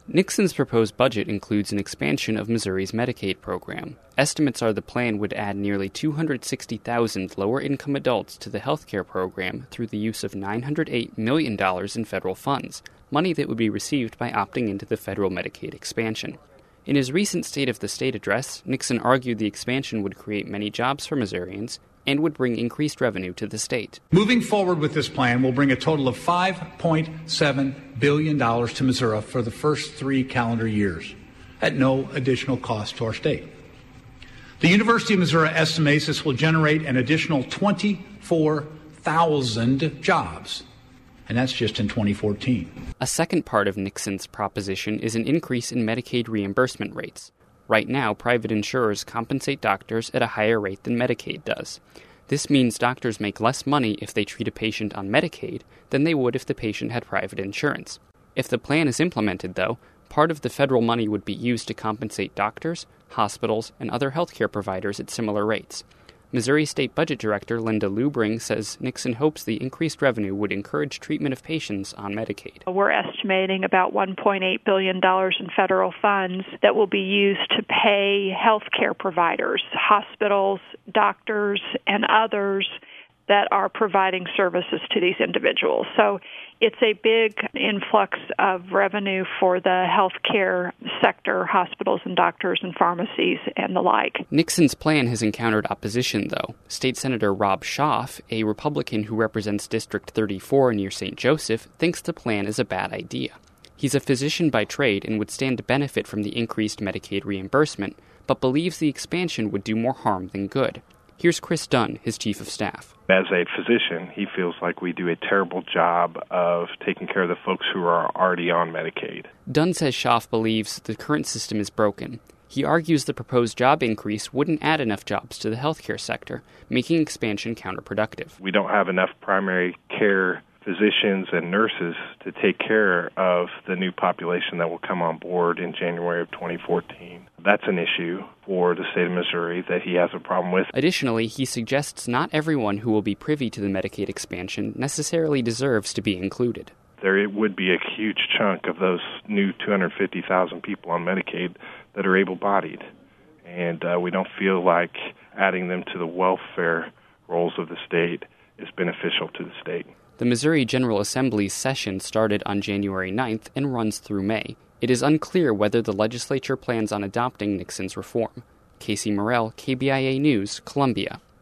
Nixon's proposed budget includes an expansion of Missouri's Medicaid program. Estimates are the plan would add nearly 260,000 lower-income adults to the health care program through the use of $908 million in federal funds, money that would be received by opting into the federal Medicaid expansion. In his recent State of the State address, Nixon argued the expansion would create many jobs for Missourians and would bring increased revenue to the state. Moving forward with this plan will bring a total of $5.7 billion to Missouri for the first 3 calendar years at no additional cost to our state. The University of Missouri estimates this will generate an additional 24,000 jobs, and that's just in 2014. A second part of Nixon's proposition is an increase in Medicaid reimbursement rates. Right now, private insurers compensate doctors at a higher rate than Medicaid does. This means doctors make less money if they treat a patient on Medicaid than they would if the patient had private insurance. If the plan is implemented, though, part of the federal money would be used to compensate doctors, hospitals, and other healthcare providers at similar rates. Missouri State Budget Director Linda Lubring says Nixon hopes the increased revenue would encourage treatment of patients on Medicaid. We're estimating about $1.8 billion in federal funds that will be used to pay healthcare providers, hospitals, doctors, and others that are providing services to these individuals. So it's a big influx of revenue for the healthcare sector, hospitals and doctors and pharmacies and the like. Nixon's plan has encountered opposition, though. State Senator Rob Schaaf, a Republican who represents District 34 near St. Joseph, thinks the plan is a bad idea. He's a physician by trade and would stand to benefit from the increased Medicaid reimbursement, but believes the expansion would do more harm than good. Here's Chris Dunn, his chief of staff. As a physician, he feels like we do a terrible job of taking care of the folks who are already on Medicaid. Dunn says Schaaf believes the current system is broken. He argues the proposed job increase wouldn't add enough jobs to the healthcare sector, making expansion counterproductive. We don't have enough primary care physicians and nurses to take care of the new population that will come on board in January of 2014. That's an issue for the state of Missouri that he has a problem with. Additionally, he suggests not everyone who will be privy to the Medicaid expansion necessarily deserves to be included. There would be a huge chunk of those new 250,000 people on Medicaid that are able-bodied, and we don't feel like adding them to the welfare rolls of the state is beneficial to the state. The Missouri General Assembly's session started on January 9th and runs through May. It is unclear whether the legislature plans on adopting Nixon's reform. Casey Morrell, KBIA News, Columbia.